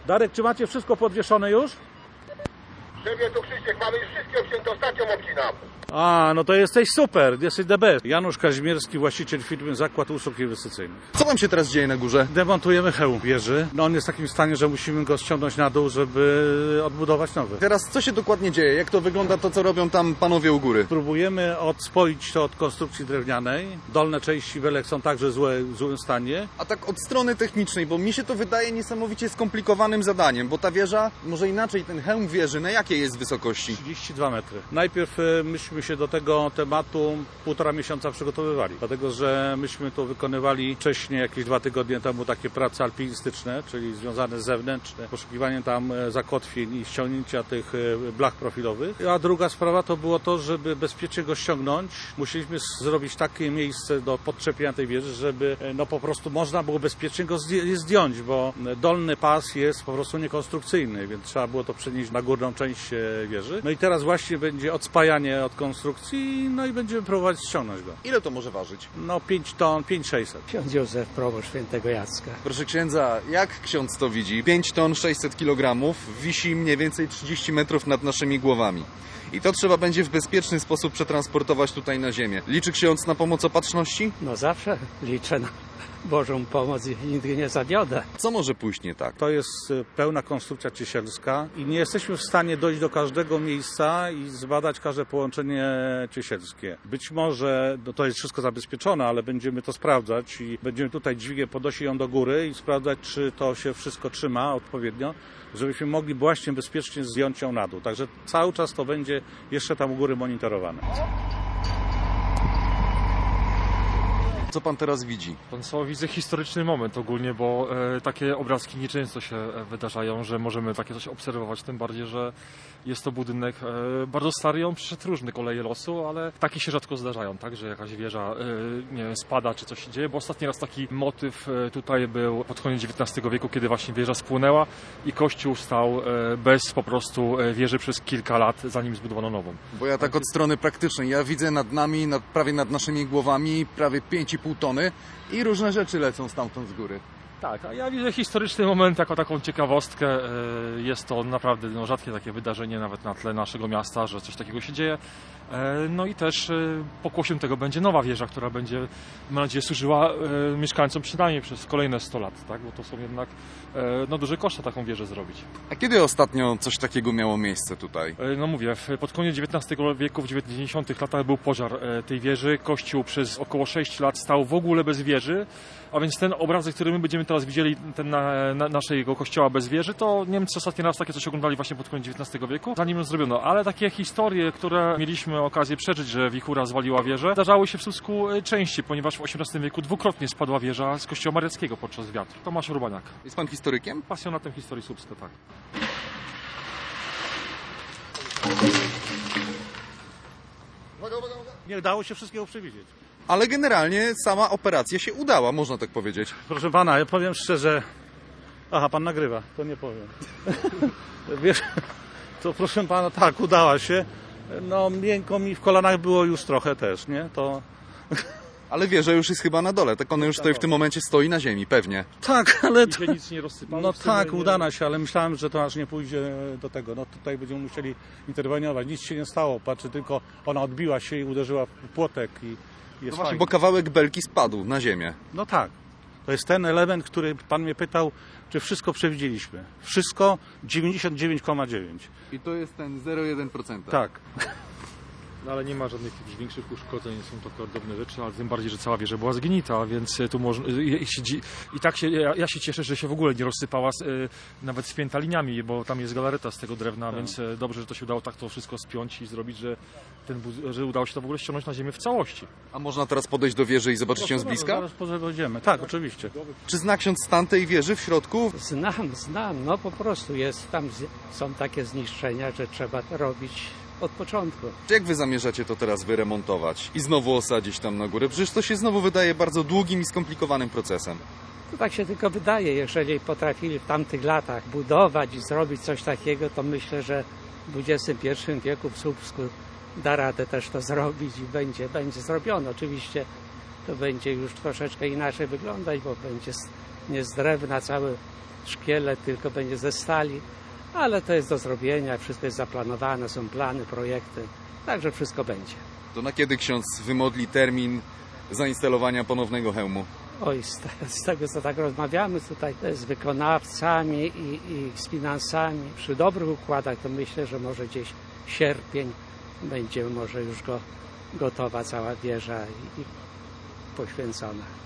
Darek, czy macie wszystko podwieszone już? Szefie, to Krzysiek, mamy już wszystkie obcięte, ostatnią obcinam. A, no to jesteś super, jesteś the best. Janusz Kazimierski, właściciel firmy Zakład Usług Inwestycyjnych. Co wam się teraz dzieje na górze? Demontujemy hełm wieży. No on jest w takim stanie, że musimy go ściągnąć na dół, żeby odbudować nowy. Teraz co się dokładnie dzieje? Jak to wygląda to, co robią tam panowie u góry? Próbujemy odspoić to od konstrukcji drewnianej. Dolne części belek są także w złym stanie. A tak od strony technicznej, bo mi się to wydaje niesamowicie skomplikowanym zadaniem, bo ta wieża, może inaczej, ten hełm wieży, na jakiej jest wysokości? 32 metry. Najpierw myśmy się do tego tematu 1,5 miesiąca przygotowywali, dlatego że myśmy to wykonywali wcześniej, jakieś 2 tygodnie temu, takie prace alpinistyczne, czyli związane z zewnętrzne, poszukiwaniem tam zakotwień i ściągnięcia tych blach profilowych. A druga sprawa to było to, żeby bezpiecznie go ściągnąć. Musieliśmy zrobić takie miejsce do podczepienia tej wieży, żeby no po prostu można było bezpiecznie go zdjąć, bo dolny pas jest po prostu niekonstrukcyjny, więc trzeba było to przenieść na górną część wieży. No i teraz właśnie będzie odspajanie od konstrukcji, no i będziemy próbować ściągnąć go. Ile to może ważyć? No 5 ton, 5,600. Ksiądz Józef, proboszcz Świętego Jacka. Proszę księdza, jak ksiądz to widzi? 5 ton 600 kg wisi mniej więcej 30 metrów nad naszymi głowami. I to trzeba będzie w bezpieczny sposób przetransportować tutaj na ziemię. Liczy ksiądz na pomoc opatrzności? No zawsze liczę na Bożą pomoc i nigdy nie zawiodę. Co może pójść nie tak? To jest pełna konstrukcja ciesielska i nie jesteśmy w stanie dojść do każdego miejsca i zbadać każde połączenie ciesielskie. Być może to jest wszystko zabezpieczone, ale będziemy to sprawdzać i będziemy tutaj dźwigiem podnosić ją do góry i sprawdzać, czy to się wszystko trzyma odpowiednio, żebyśmy mogli właśnie bezpiecznie zdjąć ją na dół. Także cały czas to będzie jeszcze tam u góry monitorowane. Co pan teraz widzi? Pan co, widzę historyczny moment ogólnie, bo takie obrazki nieczęsto się wydarzają, że możemy takie coś obserwować, tym bardziej, że jest to budynek bardzo stary i on przeszedł różne koleje losu, ale takie się rzadko zdarzają, tak, że jakaś wieża nie wiem, spada czy coś się dzieje, bo ostatni raz taki motyw tutaj był pod koniec XIX wieku, kiedy właśnie wieża spłynęła i kościół stał bez po prostu wieży przez kilka lat, zanim zbudowano nową. Bo ja tak od strony praktycznej, ja widzę nad nami, prawie nad naszymi głowami, prawie 5,5 tony i różne rzeczy lecą stamtąd z góry. Tak, a ja widzę historyczny moment jako taką ciekawostkę. Jest to naprawdę rzadkie takie wydarzenie nawet na tle naszego miasta, że coś takiego się dzieje. No i też pokłosiem tego będzie nowa wieża, która będzie, mam nadzieję, służyła mieszkańcom przynajmniej przez kolejne 100 lat, tak? Bo to są jednak duże koszty taką wieżę zrobić. A kiedy ostatnio coś takiego miało miejsce tutaj? No mówię, pod koniec XIX wieku, w 90 latach był pożar tej wieży. Kościół przez około 6 lat stał w ogóle bez wieży, a więc ten obrazek, który my będziemy teraz widzieli, ten naszego kościoła bez wieży, to Niemcy ostatni raz takie coś oglądali właśnie pod koniec XIX wieku, zanim ją zrobiono. Ale takie historie, które mieliśmy okazję przeżyć, że wichura zwaliła wieżę, zdarzały się w Słupsku częściej, ponieważ w XVIII wieku dwukrotnie spadła wieża z kościoła mariackiego podczas wiatru. Tomasz Urbaniak. Jest pan historykiem? Pasjonatem historii Słupska, tak. Nie udało się wszystkiego przewidzieć. Ale generalnie sama operacja się udała, można tak powiedzieć. Proszę pana, ja powiem szczerze... Aha, pan nagrywa, to nie powiem. Wiesz, to proszę pana, tak, udała się. No, miękko mi w kolanach było już trochę też, nie? To... Ale wieża już jest chyba na dole, tak ona już tutaj w tym momencie stoi na ziemi, pewnie. Tak, ale... I się nic nie rozsypało? No tak, udana się, ale myślałem, że to aż nie pójdzie do tego. No tutaj będziemy musieli interweniować. Nic się nie stało, patrzę, tylko ona odbiła się i uderzyła w płotek i jest No właśnie, fajnie. bo kawałek belki spadł na ziemię. No tak. To jest ten element, który pan mnie pytał, czy wszystko przewidzieliśmy. Wszystko 99,9. I to jest ten 0,1%. Tak. No, ale nie ma żadnych większych uszkodzeń, są to drobne rzeczy, ale tym bardziej, że cała wieża była zgnita, więc tu można... I tak się, ja się cieszę, że się w ogóle nie rozsypała nawet spięta liniami, bo tam jest galareta z tego drewna, tak. Więc dobrze, że to się udało tak to wszystko spiąć i zrobić, że udało się to w ogóle ściągnąć na ziemię w całości. A można teraz podejść do wieży i zobaczyć ją z bliska? Zaraz podejdziemy. Tak, oczywiście. Czy zna ksiądz stan tej wieży w środku? Znam, no po prostu jest, tam są takie zniszczenia, że trzeba to robić od początku. Jak wy zamierzacie to teraz wyremontować i znowu osadzić tam na górę? Przecież to się znowu wydaje bardzo długim i skomplikowanym procesem. To tak się tylko wydaje, jeżeli potrafili w tamtych latach budować i zrobić coś takiego, to myślę, że w XXI wieku w Słupsku da radę też to zrobić i będzie zrobione. Oczywiście to będzie już troszeczkę inaczej wyglądać, bo będzie nie z drewna cały szkielet tylko będzie ze stali, ale to jest do zrobienia, wszystko jest zaplanowane, są plany, projekty, także wszystko będzie. To na kiedy ksiądz wymodli termin zainstalowania ponownego hełmu? Oj, z tego co tak rozmawiamy tutaj z wykonawcami i z finansami, przy dobrych układach to myślę, że może gdzieś sierpień będzie może już gotowa cała wieża i poświęcona.